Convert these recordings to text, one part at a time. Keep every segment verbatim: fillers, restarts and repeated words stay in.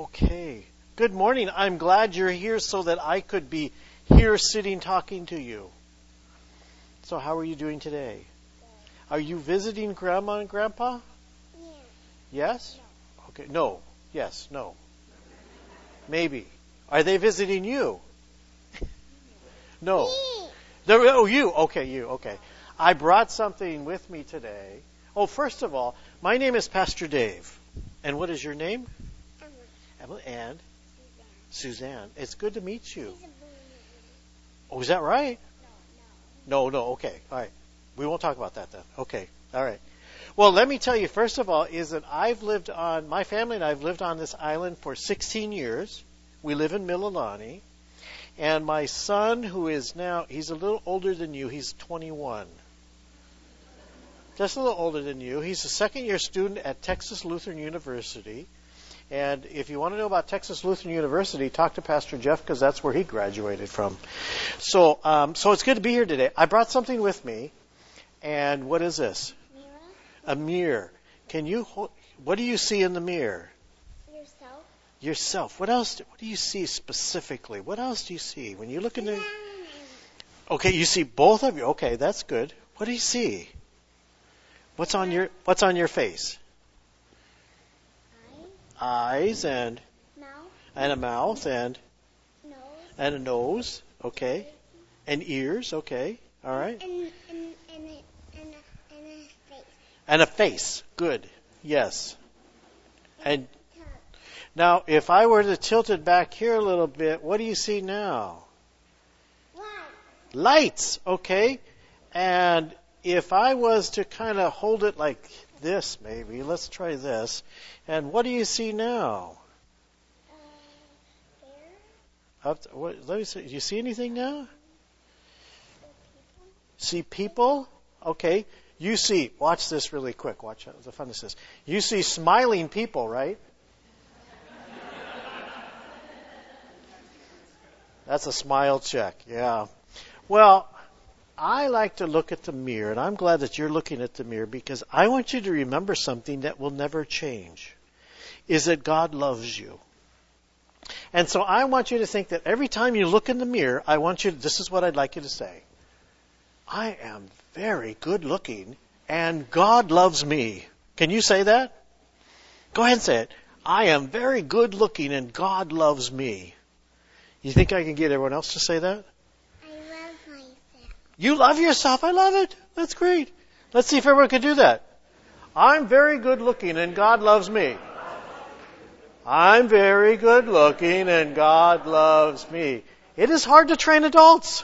Okay. Good morning. I'm glad you're here so that I could be here sitting talking to you. So how are you doing today? Are you visiting Grandma and Grandpa? Yeah. Yes? Okay. No. Yes. No. Maybe. Are they visiting you? No. Me. They're, oh, you. Okay, you. Okay. I brought something with me today. Oh, first of all, my name is Pastor Dave. And what is your name? Emma. Emma and Suzanne. Suzanne. It's good to meet you. He's a bully. Oh, is that right? No, No, no. Okay. All right. We won't talk about that then. Okay. All right. Well, let me tell you, first of all, is that I've lived on, my family and I have lived on this island for sixteen years. We live in Mililani. And my son, who is now, he's a little older than you, he's twenty-one. Just a little older than you. He's a second year student at Texas Lutheran University. And if you want to know about Texas Lutheran University, talk to Pastor Jeff because that's where he graduated from. So, um, so it's good to be here today. I brought something with me. And what is this? Mirror. A mirror. Can you hold, what do you see in the mirror? Yourself. Yourself. What else? Do, what do you see specifically? What else do you see when you look in the? Okay, you see both of you. Okay, that's good. What do you see? What's on your What's on your face? Eyes and Mouth. and a mouth and Nose. and a nose. Okay, and ears. Okay, all right. And and and a, and a, and a face. And a face. Good. Yes. And Tongue. now, if I were to tilt it back here a little bit, what do you see now? Light. Lights. Okay. And if I was to kind of hold it like this, maybe, let's try this. And what do you see now? Uh, hair. Up to, what, let me see. Do you see anything now? The people. See people? Okay. You see, watch this really quick. Watch how the fun this is. You see smiling people, right? That's a smile check. Yeah. Well, I like to look at the mirror, and I'm glad that you're looking at the mirror because I want you to remember something that will never change, is that God loves you. And so I want you to think that every time you look in the mirror, I want you to, this is what I'd like you to say. I am very good looking, and God loves me. Can you say that? Go ahead and say it. I am very good looking, and God loves me. You think I can get everyone else to say that? I love myself. You love yourself. I love it. That's great. Let's see if everyone can do that. I'm very good looking and God loves me. I'm very good looking and God loves me. It is hard to train adults.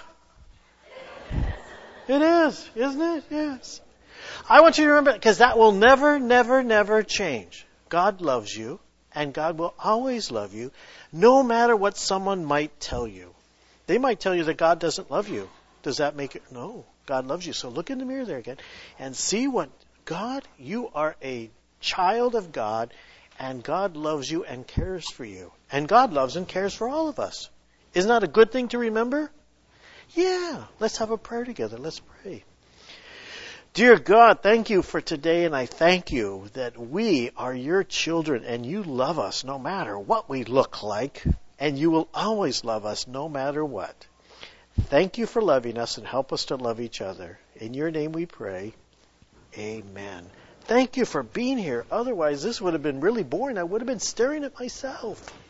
It is, isn't it? Yes. I want you to remember, because that will never, never, never change. God loves you and God will always love you, no matter what someone might tell you. They might tell you that God doesn't love you. Does that make it? No, God loves you. So look in the mirror there again and see what God, you are a child of God and God loves you and cares for you. And God loves and cares for all of us. Isn't that a good thing to remember? Yeah, let's have a prayer together. Let's pray. Dear God, thank you for today, and I thank you that we are your children and you love us no matter what we look like, and you will always love us no matter what. Thank you for loving us and help us to love each other. In your name we pray. Amen. Thank you for being here. Otherwise, this would have been really boring. I would have been staring at myself.